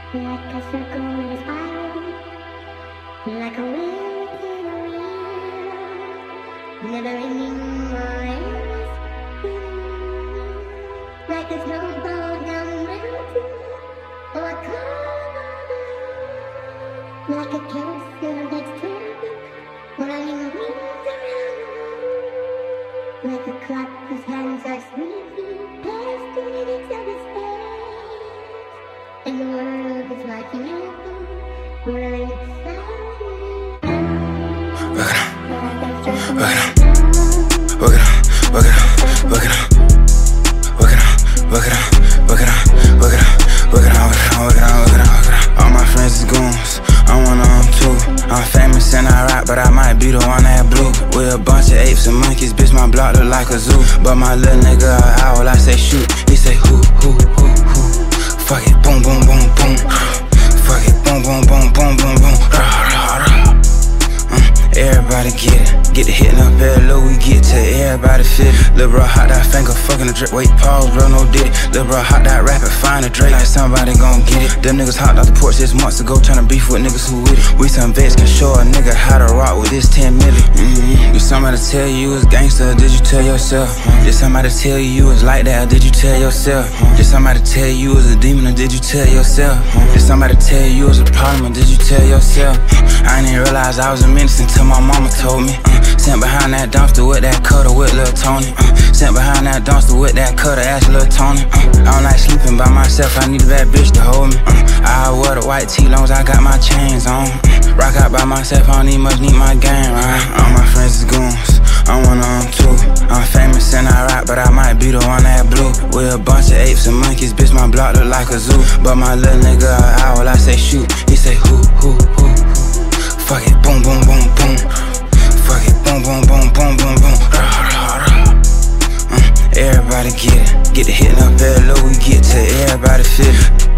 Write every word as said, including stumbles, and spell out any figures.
Like a circle in a spiral, like a wheel within a wheel, never ending or endless. Like a snowball down the mountain, or a carnival, like a carousel that's turning, running rings around the world, like a clock whose hands are sweeping past the minutes of its space. And the world is like an anthem, running silently. Work it on, work it on, work it on, work it on, work it on, work it on, work it on, work it on, work it on, work it on, work it on, work it on. All my friends is goons, I'm one of them too. I'm famous and I rap, but I might be the one that blew. We're a bunch of apes and monkeys, bitch, my block look like a zoo. But my little nigga a owl, I say shoot, he say who, who, who, who. Fuck it, boom, boom, boom, boom. Fuck it, boom, boom, boom, boom, boom, boom. Rah, rah, rah. Mm, everybody get it. Get the hitting up here low, we get to everybody feel it. Lil' bro, hot that finger, fucking the drip. Wait, pause, bro, no did it. Lil' bro, hot that rapid, find a Drake, like somebody gon' get it. Them niggas hopped off the porch six months ago, tryna beef with niggas who with it. We some vets can show a nigga how to rock with this ten million. Mm-hmm. Did somebody tell you you was gangster, or did you tell yourself? Mm-hmm. Did somebody tell you you was like that, or did you tell yourself? Mm-hmm. Did somebody tell you you was a demon, or did you tell yourself? Mm-hmm. Did somebody tell you you was a problem, or did you tell yourself? Mm-hmm. I didn't realize I was a menace until my mama told me. Mm-hmm. Sent behind that dumpster with that cutter with Lil Tony. Uh, sent behind that dumpster with that cutter, ask Lil Tony. Uh, I don't like sleeping by myself, I need a bad bitch to hold me. Uh, I wear the white tee long as I got my chains on. Uh, rock out by myself, I don't need much, need my game, right? All my friends is goons, I'm one of them too. I'm famous and I rap, but I might be the one that blew. We're a bunch of apes and monkeys, bitch, my block look like a zoo. But my little nigga a owl, I say shoot, he say who, who, who, who. Fuck it, boom, boom, boom, boom. Fuck it, boom, boom, boom, boom, boom, boom. Rah, rah, rah. Mm, everybody get it. Get the hitting up here low, we get to everybody feel it.